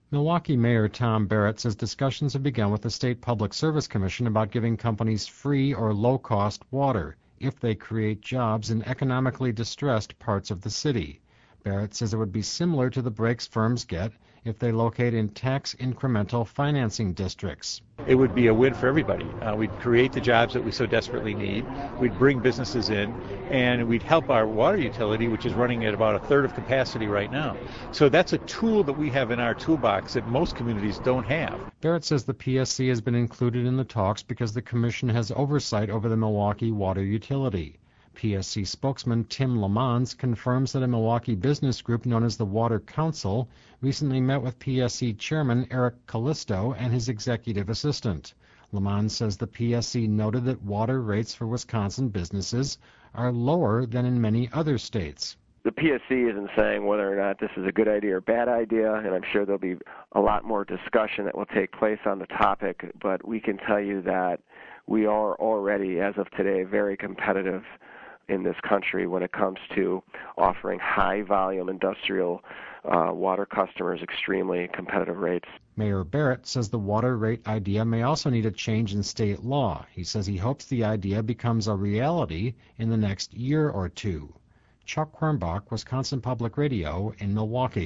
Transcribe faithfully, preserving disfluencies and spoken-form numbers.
Milwaukee Mayor Tom Barrett says discussions have begun with the State Public Service Commission about giving companies free or low-cost water if they create jobs in economically distressed parts of the city. Barrett says it would be similar to the breaks firms get if they locate in tax incremental financing districts. It would be a win for everybody. Uh, we'd create the jobs that we so desperately need. We'd bring businesses in, and we'd help our water utility, which is running at about a third of capacity right now. So that's a tool that we have in our toolbox that most communities don't have. Barrett says the P S C has been included in the talks because the commission has oversight over the Milwaukee water utility. P S C spokesman Tim Lamons confirms that a Milwaukee business group known as the Water Council recently met with P S C chairman Eric Callisto and his executive assistant. Lamons says the P S C noted that water rates for Wisconsin businesses are lower than in many other states. The P S C isn't saying whether or not this is a good idea or bad idea, and I'm sure there'll be a lot more discussion that will take place on the topic, but we can tell you that we are already, as of today, very competitive in this country when it comes to offering high-volume industrial uh, water customers extremely competitive rates. Mayor Barrett says the water rate idea may also need a change in state law. He says he hopes the idea becomes a reality in the next year or two. Chuck Quirmbach, Wisconsin Public Radio in Milwaukee.